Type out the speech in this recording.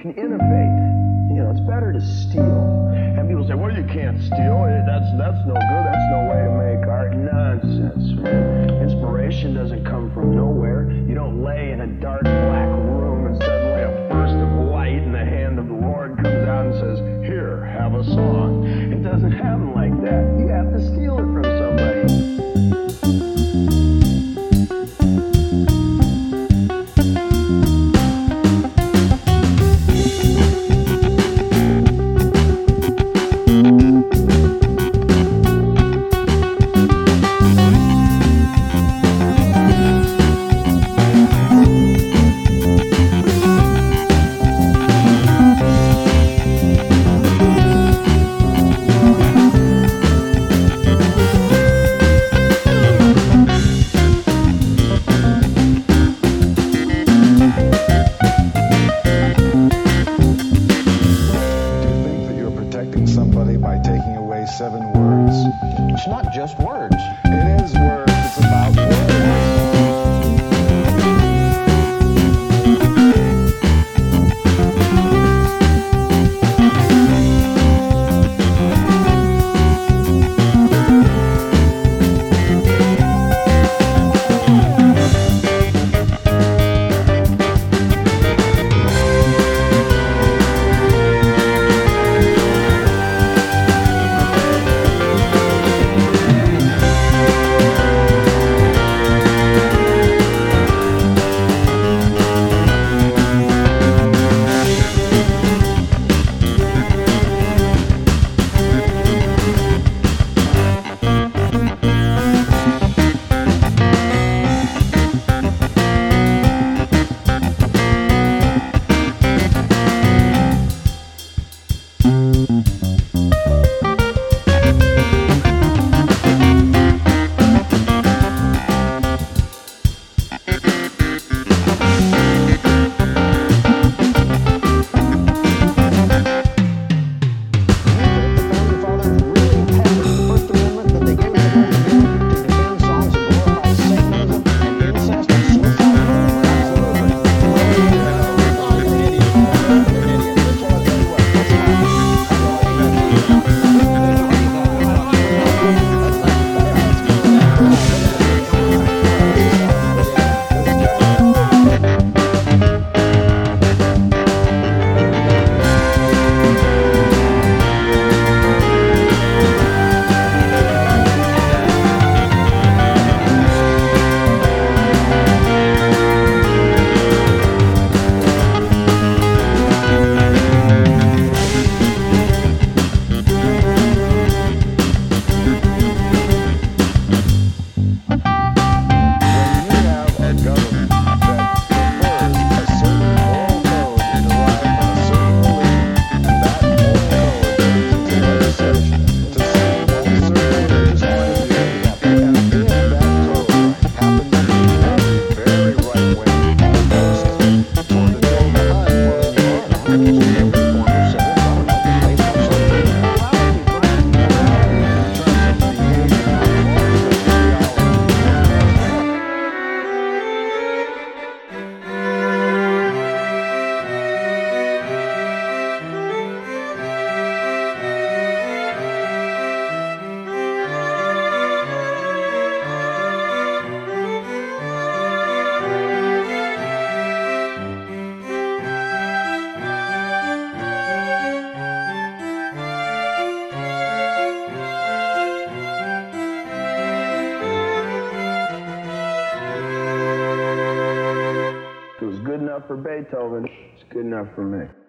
can innovate. You know, it's better to steal. And people say, well, you can't steal. That's no good. That's no way to make art. Nonsense, man. Inspiration doesn't come from nowhere. You don't lay in a dark, black room and suddenly a burst of light and the hand of the Lord comes out and says, here, have a song. It doesn't happen like that. You have to steal it from somebody. Somebody by taking away 7 words. It's not just words. It is words. It's about words. Good enough for Beethoven, it's good enough for me.